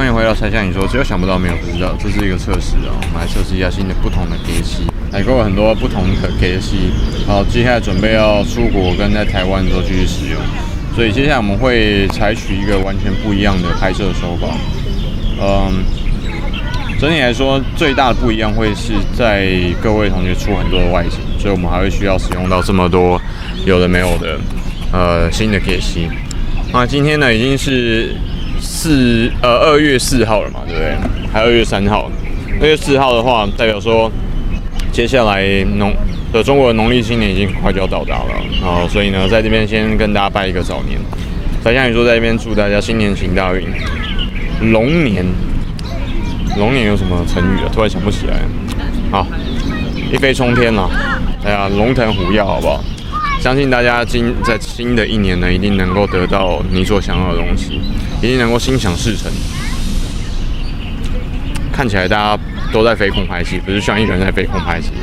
欢迎回到猜想你说，只有想不到没有不知道，这是一个测试哦，我们来测试一下新的不同的给息，采购了很多不同的给息，好，接下来准备要出国跟在台湾的时候继续使用，所以接下来我们会采取一个完全不一样的拍摄手法，整体来说最大的不一样会是在各位同学出很多的外景，所以我们还会需要使用到这么多有的没有的新的给息。那今天呢已经是2月4号了嘛，对不对？还有2月3号。2月4号的话，代表说接下来中国的农历新年已经很快就要到达了，所以呢，在这边先跟大家拜一个早年。才像你说，在这边祝大家新年行大运。龙年有什么成语啊？突然想不起来。好，一飞冲天啦！哎呀，龙腾虎跃，好不好？相信大家在新的一年呢，一定能够得到你所想要的东西，一定能够心想事成。看起来大家都在飞空拍戏，不是像一个人在飞空拍戏。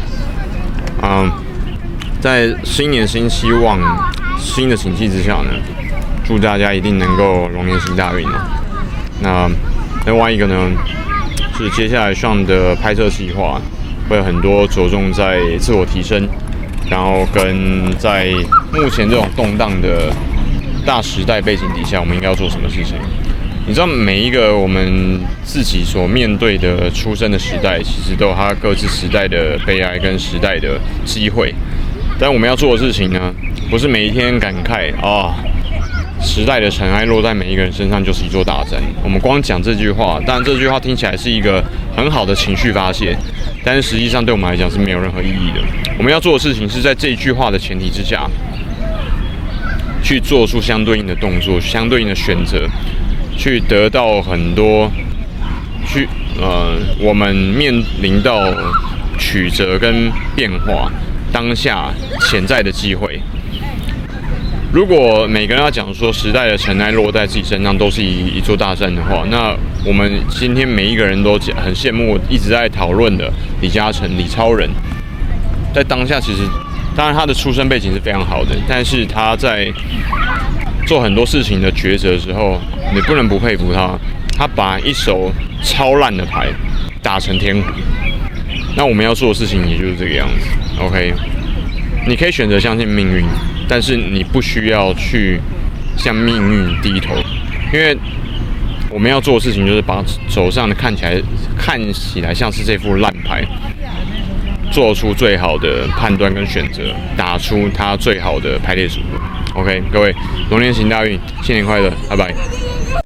在新年新希望、新的景气之下呢，祝大家一定能够龙年行大运哦。那另外一个呢，是接下来上的拍摄计划会有很多着重在自我提升。然后跟在目前这种动荡的大时代背景底下，我们应该要做什么事情？你知道，每一个我们自己所面对的出生的时代，其实都有它各自时代的悲哀跟时代的机会。但我们要做的事情呢，不是每一天感慨时代的尘埃落在每一个人身上就是一座大山。我们光讲这句话，当然这句话听起来是一个很好的情绪发泄，但是实际上对我们来讲是没有任何意义的。我们要做的事情是在这句话的前提之下，去做出相对应的动作、相对应的选择，去得到很多我们面临到曲折跟变化当下潜在的机会。如果每个人要讲说时代的尘埃落在自己身上都是一座大山的话，那我们今天每一个人都很羡慕一直在讨论的李嘉诚、李超人，在当下其实当然他的出身背景是非常好的，但是他在做很多事情的抉择的时候，你不能不佩服他，他把一手超烂的牌打成天胡。那我们要做的事情也就是这个样子 ，OK？ 你可以选择相信命运。但是你不需要去向命运低头，因为我们要做的事情就是把手上的看起来像是这副烂牌，做出最好的判断跟选择，打出它最好的排列组合。OK， 各位，龙年行大运，新年快乐，拜拜。